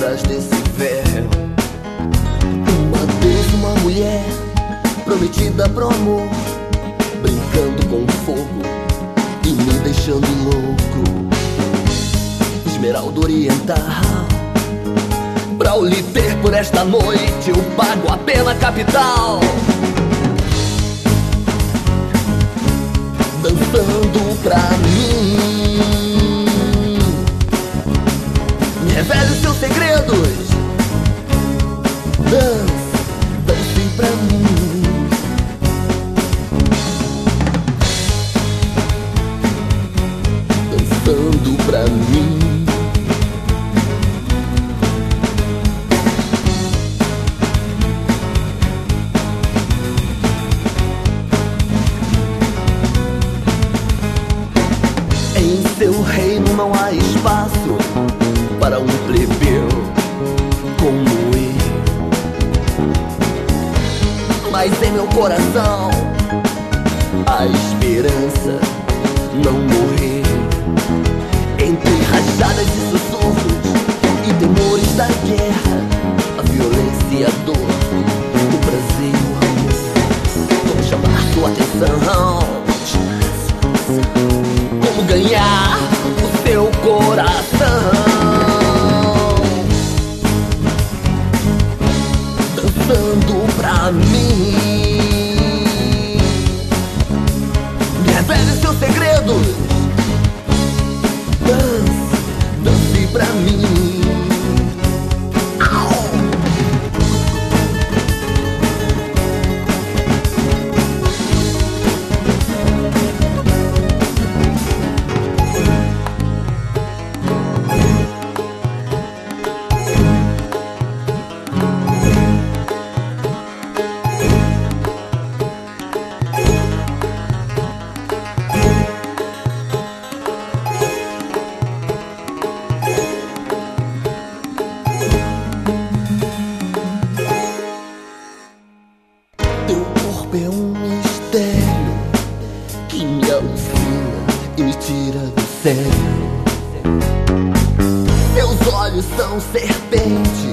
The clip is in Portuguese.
trás desse véu. Uma vez uma mulher prometida pro amor, brincando com fogo e me deixando louco. Esmeralda oriental, pra eu lhe ter por esta noite eu pago a pena capital. Dançando pra mim, me revele os seus segredos. Dance, dance pra mim. Dançando pra mim. Em seu reino não há espaço para um plebeu como eu, mas em meu coração a esperança não morreu. Entre rajadas e sussurros e temores da guerra, a violência e a dor, o prazer e o amor, vamos chamar sua atenção. Como ganhar o seu coração, dançando pra mim. Me revele seus segredos. Dance, dance pra mim. Teu corpo é um mistério que me alucina e me tira do sério. Teus olhos são serpentes